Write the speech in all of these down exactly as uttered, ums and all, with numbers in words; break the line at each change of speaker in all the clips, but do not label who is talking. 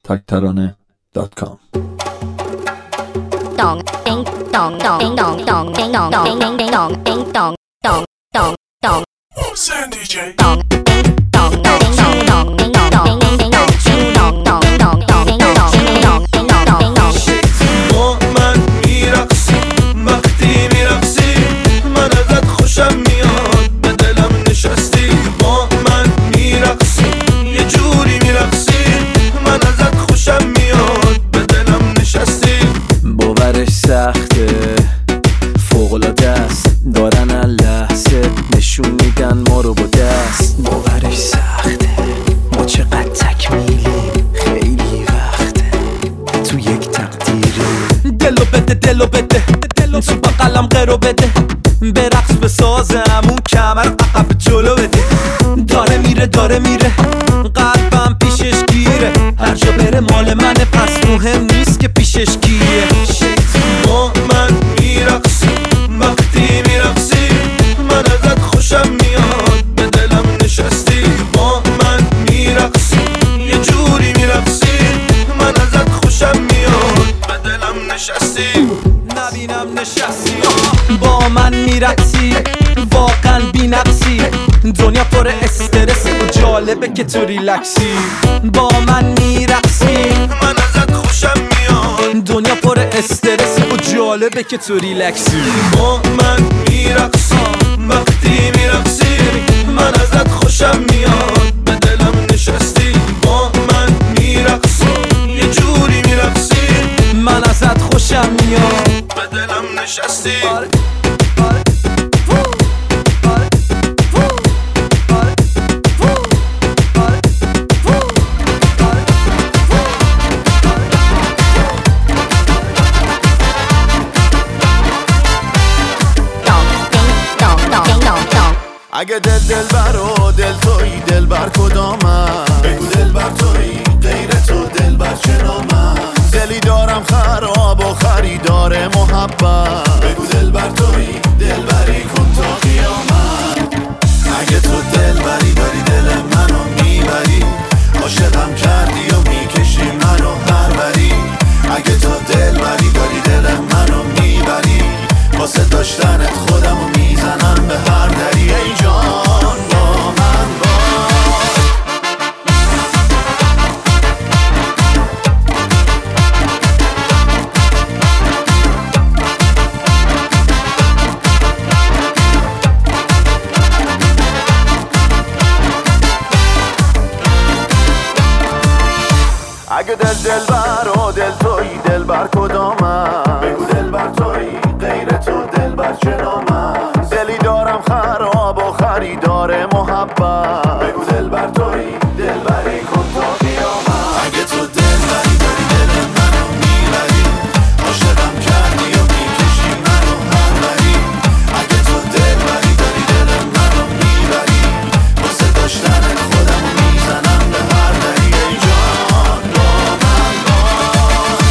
تک ترانه دات کام.
dong ding dong dong ding dong dong ding dong dong ding ding dong ding dong dong dong dong
Sam D J
dong ding dong dong ding dong dong ding dong dong ding ding dong ding dong dong ding dong dong ding dong dong ding dong ding dong dong ding dong.
با من میرقصی وقتی میرقصی من ازت خوشم میاد به دلم نشستی. با من میرقصی یه جوری میرقصی من ازت خوشم میاد به دلم نشستی.
باورش سخته فوق‌العاده است دارن لحظه نشون میدن ما رو با دست. باورش سخته ما چقدر تکمیلیم خیلی وقته تو یک تقدیری. دلو بده دلو بده تو بقلم قرو بده به رقص بسازم اون کمر عقب جلو بده. داره میره داره میره قلبم پیشش گیره هر جا بره مال منه پس مهم نیست که پیشش کیه.
با من میرقصی وقتی میرقصی من ازت خوشم میاد به دلم نشستی. با من میرقصی یه جوری میرقصی من ازت خوشم میاد به دلم نشستی.
نبینم نشستی با من میرقصی واقعا بی نقصی دنیا پر استرسه و جالبه که تو ریلکسی. با من میرقصی
من ازت خوشم میاد
دنیا پر استرسه و جالبه که تو ریلکسی.
با من میرقصی وقتی میرقصی من ازت خوشم میاد به دلم نشستی. با من میرقصی یه جوری میرقصی
من ازت خوشم میاد
به دلم نشستی. اگه دل دل بر و دل تویی دل بر کدامم بگو دل بر تویی غیر تو دل بر چه نامم. دلی دارم خراب و خریدار محبت بگو دل بر تویی دل بری کن تا قیامت. اگه تو دل بری داری دل منو میبری عاشقم کردی و میکشی منو هر بری. اگه تو دل بری داری دل منو میبری واسه داشتنت خودمو میزنم به هر دری. ای جان با من باش اگه دل دل بر و دل تویی دل بر کدامم بگو دل بر تویی غیر تو دل بر چه نامم. دلی دارم خراب و خریدار محبت بگو دل بر تویی دل بری کن تا قیامت. اگه تو دل بری داری دل منو میبری عاشقم کردی و میکشی منو هر بری. اگه تو دل بری داری دل منو میبری واسه داشتنت خودمو میزنم به هر دری. ای جان با من باش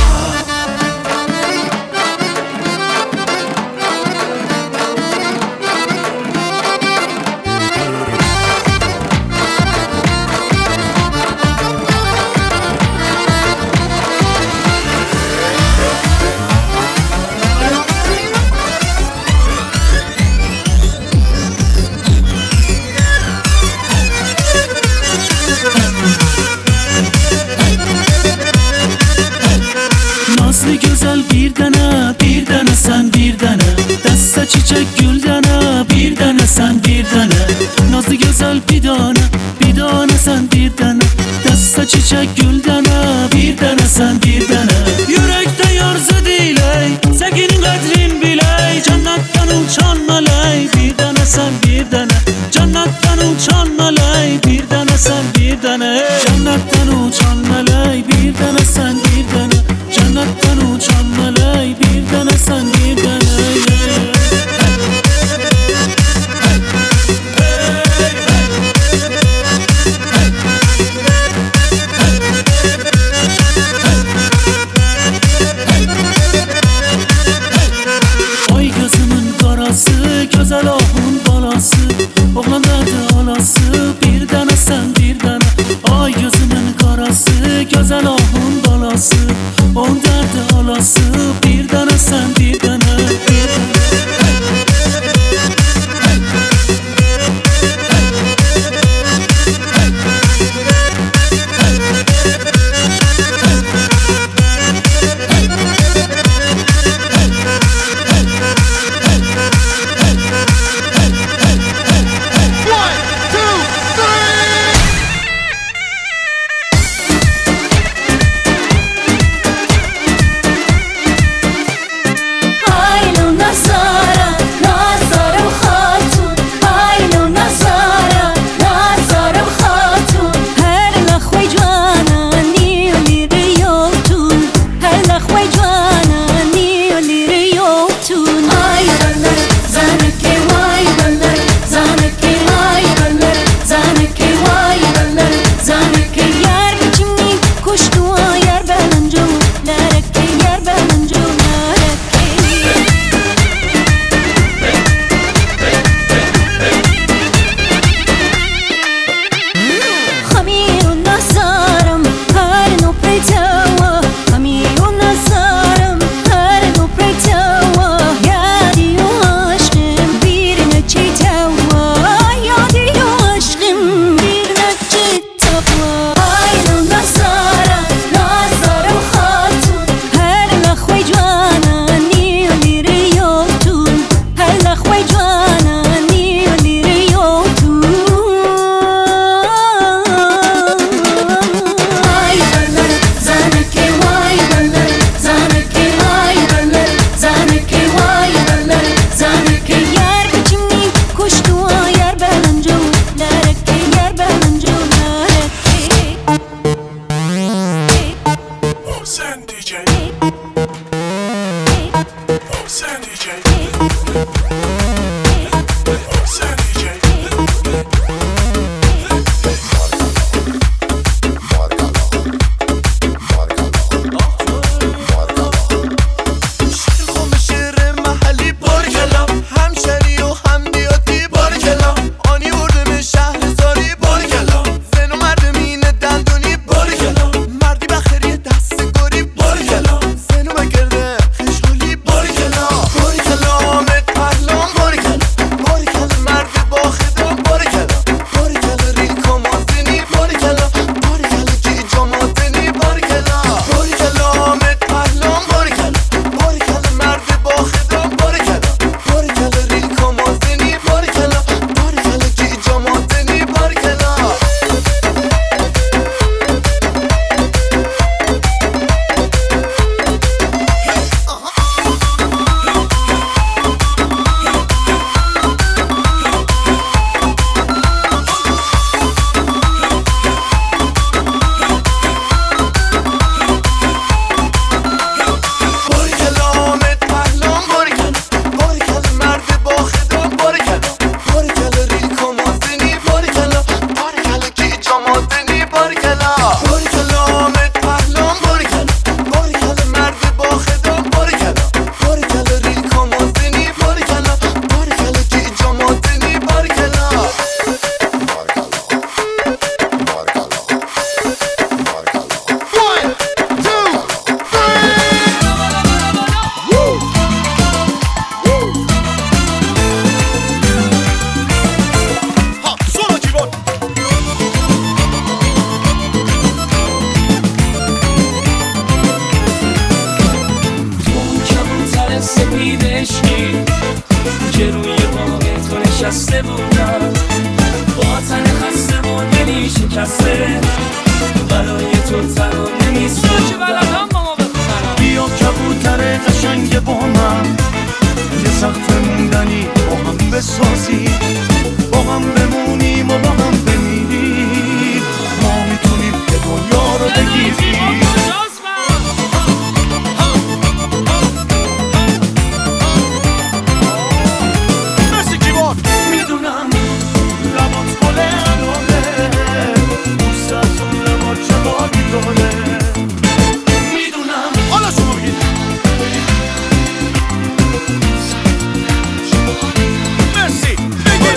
Nazlı güzel bir tane, bir tane sen bir tane. Deste çiçek gül tane, bir tane sen bir tane. Nazlı güzel bir tane, bir tane sen bir tane. Deste çiçek gül tane, bir tane sen bir tane. Yürekte yarsı diley, sevginin kadrin biley. Cennetten uçan melek, bir tane sen bir tane. Cennetten uçan melek, bir tane sen bir tane. Cennetten uçan melek, bir tane sen bir tane. Cennetten uçan melek bir tane sen bir tane. Ay gözümün karası güzel ahun balası. Oğlan derdi alası bir tane sen bir tane. Ay gözümün karası balası, o derdi alası. Bir tane sen, bir tane, bir tane.
نشسته بودم با تن خسته و دلی شکسته برای تو ترانه می‌سرودم.
بیا کبوتر قشنگ با من یه سخت موندنی با هم بسازی، با هم بمونیم و با هم بمیریم، ما میتونیم که دنیا رو بگیریم. میدونم لبات گل اناره، دوست از اون لبات چه باقی داره. میدونم حالا شما بگید مرسی.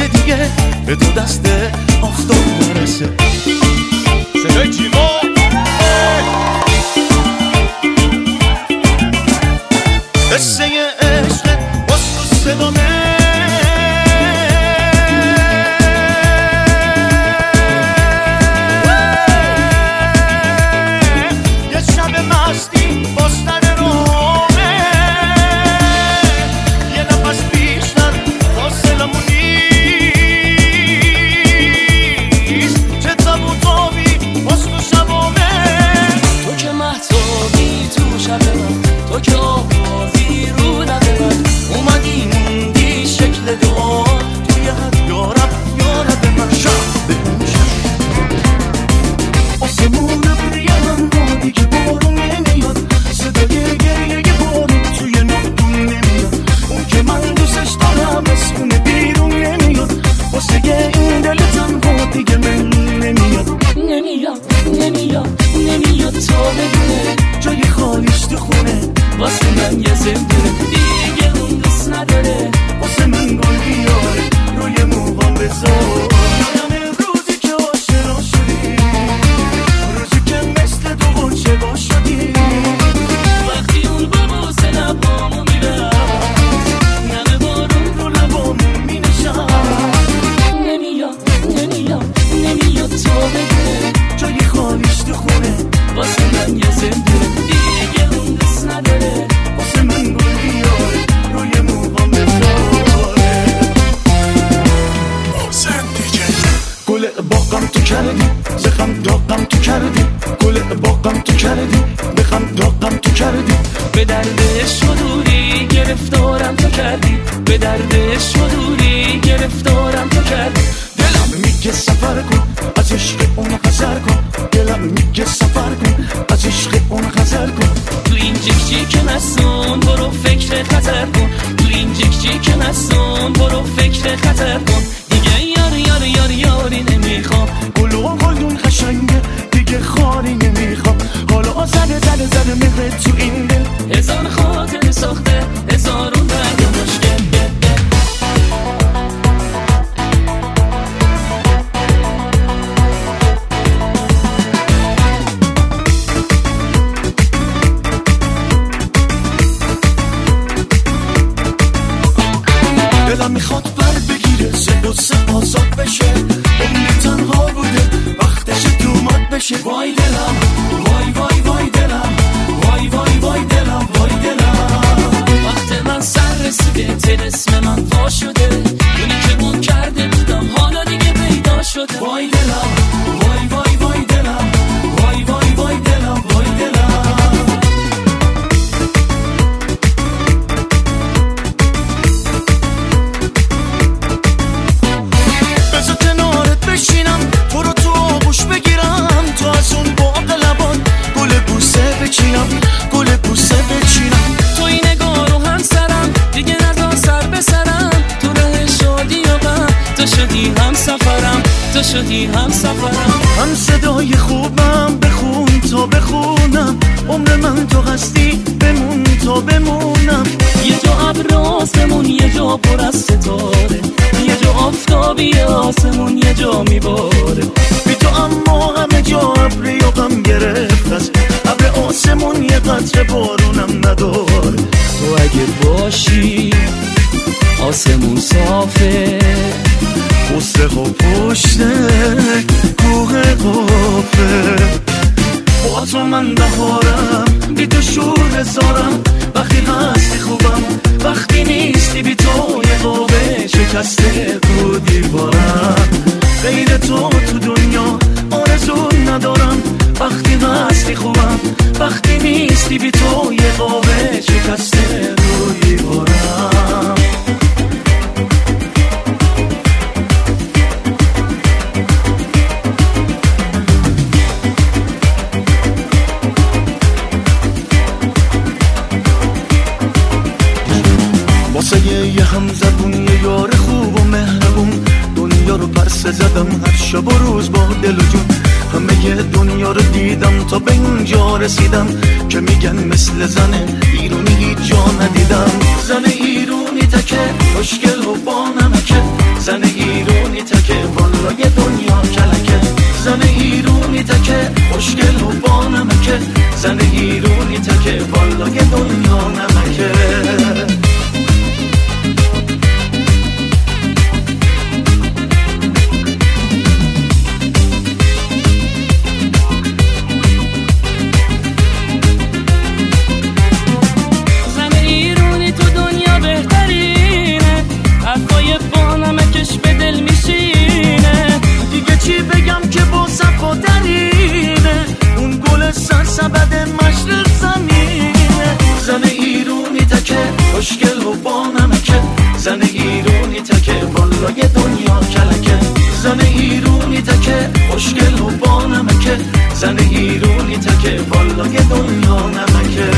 که دیگه به تو دست آفتاب نرسه. صدای جیغا قصه عشق باز تو صدامه، یه شب مستی باستن رومه، یه نفس بیشتر فاصلمون نیست، چه تب و تابی باز تو شبامه.
تو که مهتابی تو شب من، تو که آوازی رو لب من، اومدی موندی شکل دعا
توی حد یارب یارب من. شب به اون شب آسمون ابریه من با دیگه بارون نمیاد، صدای گریه بارون توی نادون نمیاد، اون که من دوستش دارم از خونه بیرون نمیاد، واسه این دل تنها دیگه من نمیاد.
نمیاد نمیاد نمیاد تو بدونه
جای خالیش تو خونه
واسه من یه زندونه، دیگه اون دوست نداره
واسه من گل بیاره روی موهام بذار. یادم روزی که آشنا شدی، روزی که مثل دو غنچه وا شدی،
وقتی اون با بوسه لبامو میبرد، نمه بارون
رو لبامون می نشد.
نمیاد نمیاد نمیاد تو بدونه
جای خالیش تو خونه
واسه من یه زندونه، دیگه اون دوست نداره
واسه من گل بیاره روی موهام بذاره. گل باغم تو کردی، زخم داغم تو کردی، گل باغم تو کردی، بخم داغم تو کردی.
به درد عشق و دوری گرفتارم تو کردی، به درد عشق و دوری گرفتارم تو کردی.
دلم میگه سفر کن از عشق اون خزر کن، دلم میگه سفر کن از عشق اون خزر کن.
تو این جیکچی که نسون برو فکر خطر کن، تو این جیکچی که نسون برو فکر خطر کن. دیگه یاری یاری یاری یاری نمیخوام،
گلو و گلدون قشنگه دیگه خاری نمیخوام. حالا زده زده زده مهره تو این دل،
هزار خاطر ساخته هزارون درد مشکل.
دلم میخواد بر بگیره سه قصه آزاد بشه، عمری تنها بوده وقتش تو مد بشه. وای دلم وای وای وای دلم، وای وای وای دلم وای دلم.
وقت من سر رسیده طلسم من وا شده، اونی که گم کرده بودم حالا دیگه پیدا شده.
وای دلم وای وای وای دلم، وای وای وای دلم وای دلم. بذار کنارت بشینم تو رو تو آغوش بگیرم، تو از اون باغ لبان گل بوسه بچینم، گل بوسه بچینم.
تو این نگاه رو هم سرم دیگه ندا سر به سرم، تو ره شادی و غم تو شدی هم سفرم، تو شدی هم سفرم.
هم صدای خوبم بخون تا بخونم، عمر من تو هستی بمون تا بمونم.
یه جا ابر آسمون یه جا پر از ستاره، یه جا آفتابی آسمون یه جا میباره.
بی تو اما همه جا ابری و غم گرفت است، ابر آسمون یه قطره بارونم نداره.
تو اگه باشی آسمون صافه،
قصه ها پشته کوه قافه. با تو من بهارم بی تو شور هزارم، وقتی هستی خوبم وقتی نیستی بی تو یه قابه شکسته رو دیوارم. غیر تو تو دنیا آرزو ندارم، وقتی هستی خوبم وقتی نیستی بی تو یه قابه شکسته رو دیوارم. واسه یه همزبون یه یار خوب و مهربون، دنیا رو پرسه زدم هر شب و روز با دل و جون. همه یه دنیا رو دیدم تا به اینجا رسیدم، که میگن مثل زن ایرونی هیچ جا ندیدم. زن ایرونی تکه خوشگل و با نمکه،
زن ایرونی تکه والای دنیا کلکه زن ایرونی تکه خوشگل و با نمکه زن ایرونی تکه والای دنیا نمکه سبد مشرق زمینه زن ایرونی تکه خوشگل و با نمکه زن ایرونی تکه والای دنیا کلکه زن ایرونی تکه خوشگل و با نمکه زن ایرونی تکه والای دنیا نمکه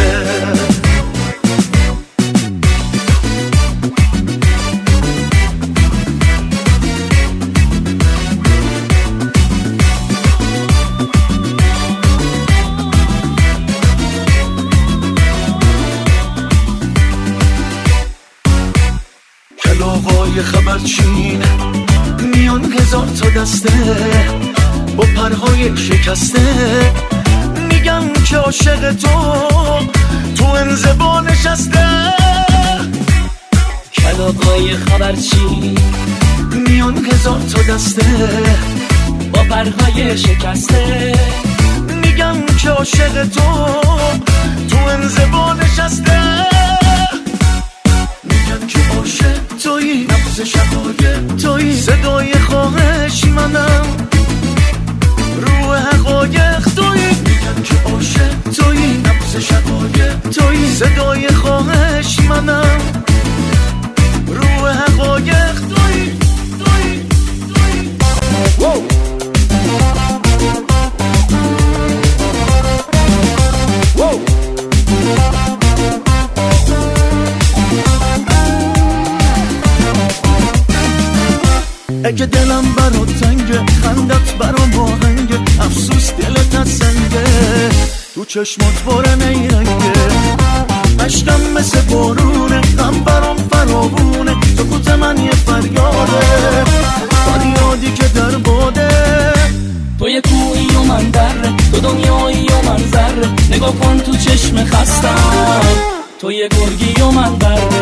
کلاغای خبرچین میان هزار تا دسته با پرهای شکسته میگن که عاشق تو تو انزوا نشسته کلاغای خبرچین میان هزار تا دسته با پرهای شکسته میگن که عاشق تو تو انزوا نشسته میگن که عاشق تویی نبض شقایق تویی صدای خواهش منم روح حقایق تویی میگن که عاشق تویی نبض شقایق تویی صدای خواهش منم روح حقایق تویی تویی تویی اگه دلم برا تنگه خندت برا ماهنگه افسوس دلت سنگه تو چشمات باره نیرنگه عشقم مثل بارونه غم برام فراوونه تو کوت من یه فریاده فریادی که در باده
تو یه کوهی و من دره تو دنیایی و من ذره نگاه کن تو چشم خستم تو یه گرگی و من بره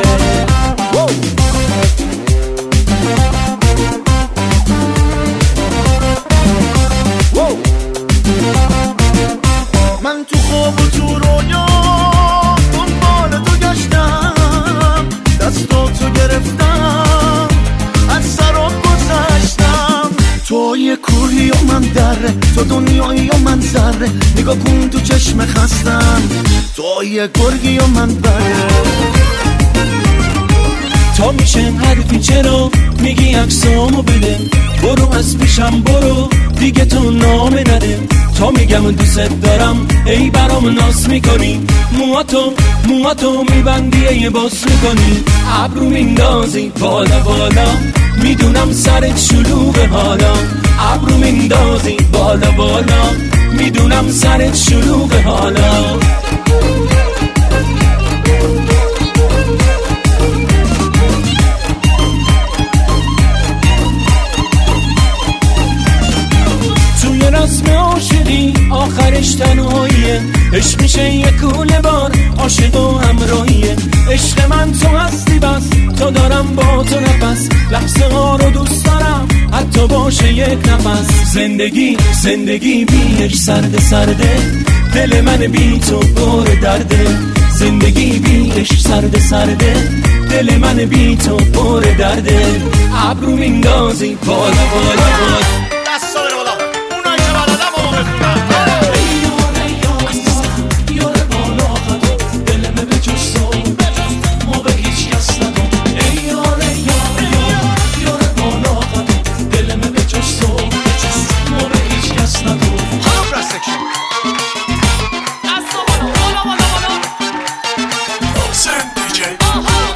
من تو خواب و تو رویا دنبال تو گشتم دستاتو گرفتم از سرات گذشتم تو یه کوهی و من دره تو دنیایی و من ذره نگاه کن تو چشم خستم تو یه گرگی و من بره
تا میشه حرفی چرا میگی عکسامو بده برو از پیشم برو دیگه تو نامه نده تا میگم دوست دارم ای برام ناس میکنی مواتو مواتو میبندی ای باس میکنی ابرو میندازی بالا بالا میدونم سرت شلوغ حالا ابرو میندازی بالا بالا میدونم سرت شلوغ حالا رسم عاشقی آخرش تنهاییه عشق میشه یه کوله بار عاشق و همراهیه عشق من تو هستی بس تا دارم با تو نفس لحظه ها رو دوست دارم حتی باشه یک نفس زندگی زندگی بیش سرده سرده دل من بی تو پر درده زندگی بیش سرده سرده دل من بی تو پر درده ابرو میندازی بالا بالا بالا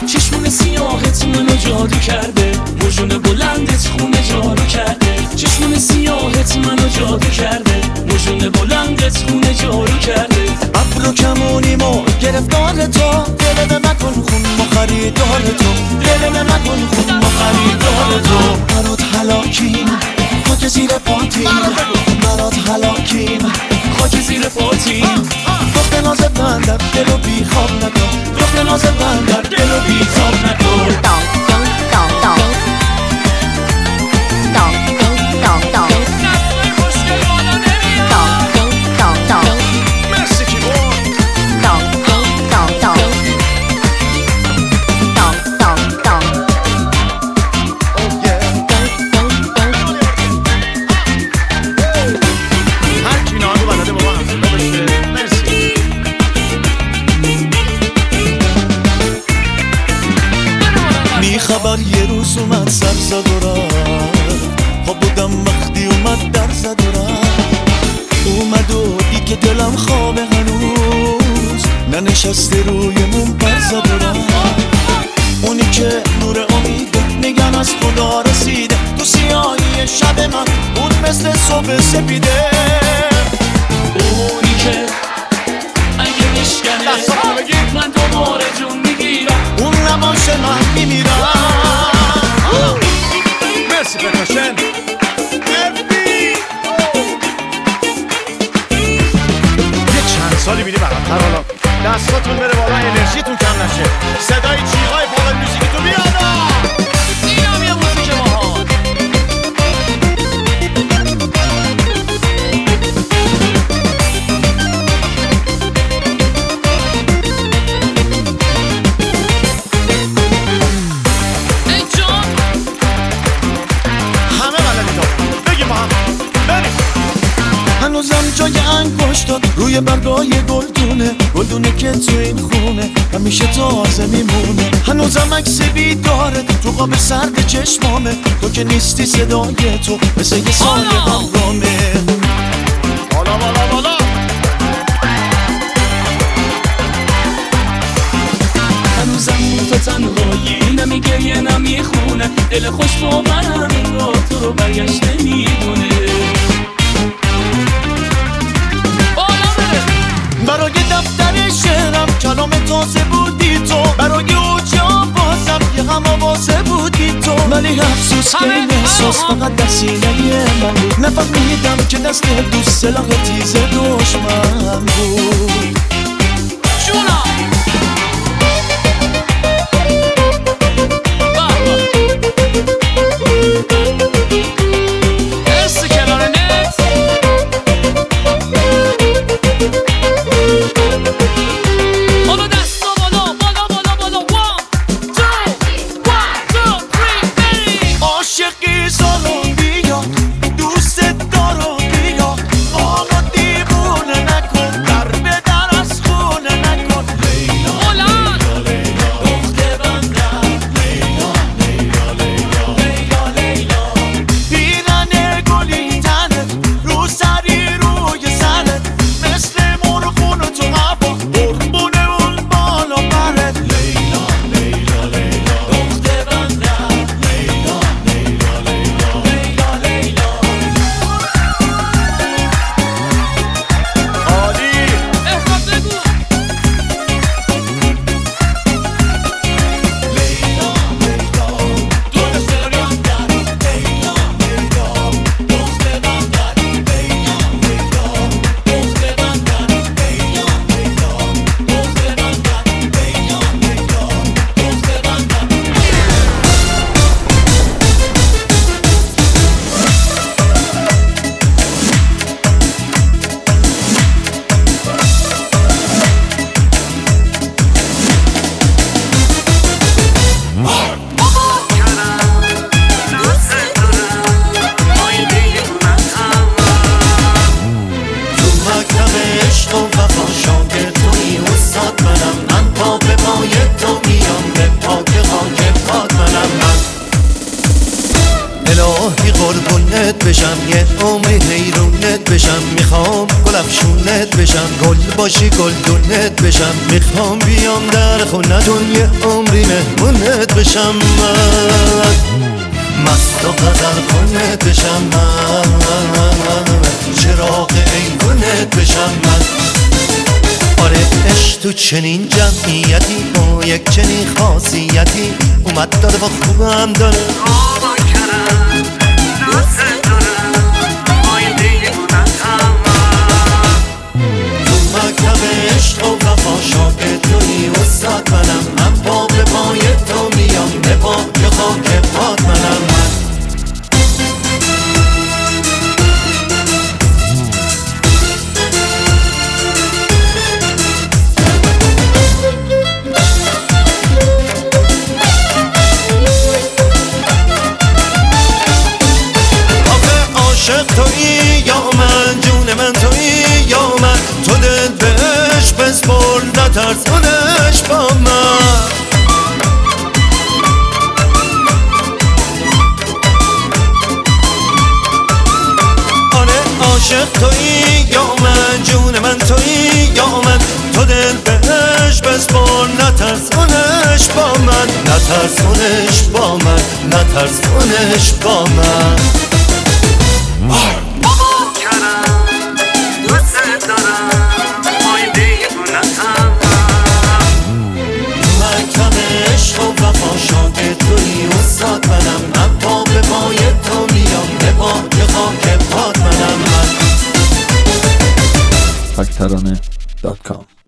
چشمون سیاهت منو جادو کرده موجون بلندت خونه جارو کرده چشمون
زده رفت. اونی که نور امیده میگن از خدا رسیده، تو سیاهی شب من اون مثل صبح سپیده.
اونی که اگه میشکنه من دوباره جون میگیرم،
اون نباشه من میمیرم.
مرسی پرکاشن. یه چند سالی میری بقیتر، حالا دستاتون بره بالا، انرژیتون کم نشه. صدای جیغای پاور موزیکتون بیاد.
اینم یه موزیک باحال. ای جان
همه بلدید بگیم با هم بریم.
هنوزم جای انگشتات روی برگای گلدونه، گلدونه که تو این خونه همیشه تازه میمونه. هنوزم عکس بیداره تو قاب سرد چشمامه، تو که نیستی صدای تو مثل یه سایه همرامه.
بالا بالا بالا.
هنوزم تو تنهایی نمیگریه نمیخونه، دل خوش با منم انگار تو رو برگشت نمیدونه.
برای دفتر شعرم کلام تازه بودی تو، برای اوجا بازم یه غم آوازه بودی تو. ولی افسوس که این احساس فقط در سینه من بود، نفهمیدم که دست دوست سلاح تیز دشمن بود.
جونا اسم کنار نت بالا دستا بالا بالا بالا بالا وان تو وان تو تری بری.
عاشقی سالون بیا دوست دارو بیا، آقا دیوونه نکن، در به در از خونه نکن. لیلا
بلند
دخته بندم، لیلا لیلا لیلا لیلا لیلا. پیرن گلی تنت رو سری روی سرت، مثل مرغون تو هوا قربونه اون بالا پرت. لیلا لیلا لیلا دخته بندم، لیلا لیلا لیلا لیلا لیلا.
عالی.
احساس بگو
لیلا لیلا دخته بندم، لیلا لیلا دخته بندم، لیلا لیلا دخته بندم، لیلا لیلا دخته بندم، لیلا لیلا دخته بندم. تو مکتب عشق و وفا شاگرد توی استاد منم، من پا به پای تو میام، به پاک خاک پات منم من. الهی قربونت بشم، یه عمری حیرونت بشم. میخوام گل افشونت بشم، گل باشی گلدونت بشم. میخوام بیام در خونتون یه عمری مهمونت بشم من. مست و غزل خونت بشم من، چراغ ایوونت بشم من. آره عشق تو چنین جمعیتی با یک چنین خاصیتی اومد داره و خوبم داره.
آبا کرم دوست دارم آینده بودم
تو مکتب عشق و وفا شاگرد توی استاد منم، من پا به پای تو میام، به پاک خاک پات منم من. عاشق تویی یا من، جون من تویی یا من. تو دل به عشق بسپر، نترسونش با من. آره عاشق تویی یا من، جون من تویی یا من. تو دل دل بهش بسپار نترسونش با من نترسونش با من نترسونش با من
بابا کرم دوست دارم آینده دیوونتم
من کم عشق و وفا شاگرد توی استاد منم من پا به پای تو میام به پای خاک پات منم من
فکترانه دات کام